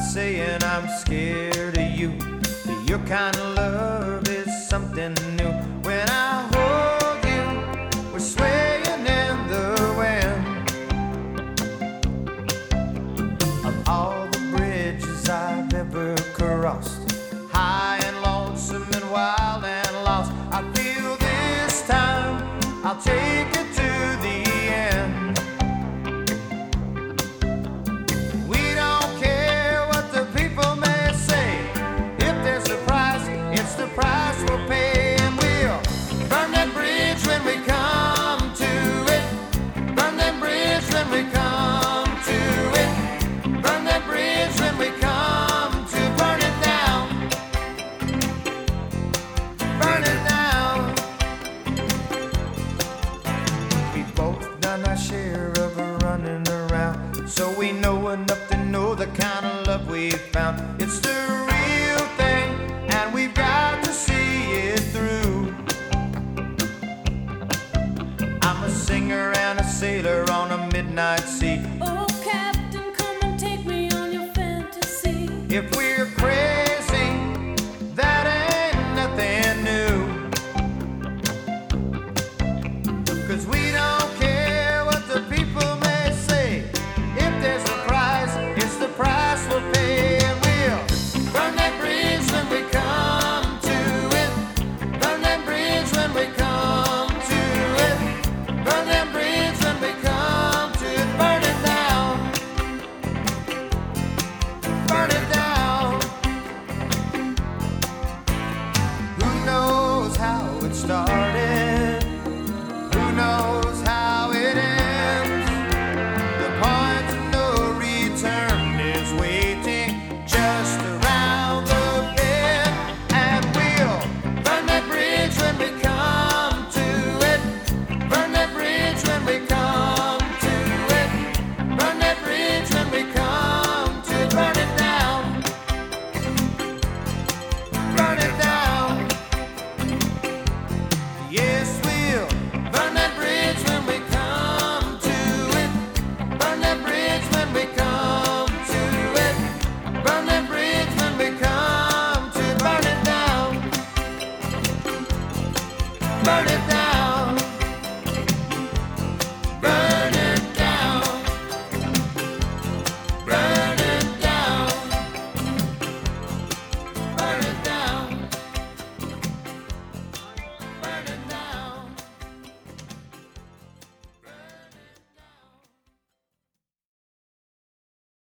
saying I'm scared of you. Your kind of love is something new. When I hold you, we're swaying in the wind. Of all the bridges I've ever crossed, high and lonesome and wild and lost, I feel this time I'll take it to the end. We don't care what the people may say. If there's a price, it's the price we'll pay. And we'll burn that bridge when we come to it. Burn that bridge when we come to it. Burn that bridge when we come to burn it down. Burn it down. We've both done our share of running around, so we know enough to know the kind of love we've found. It's the real thing, and we've got to see it through. I'm a singer and a sailor on a midnight sea. Oh, Captain, come and take me on your fantasy. If we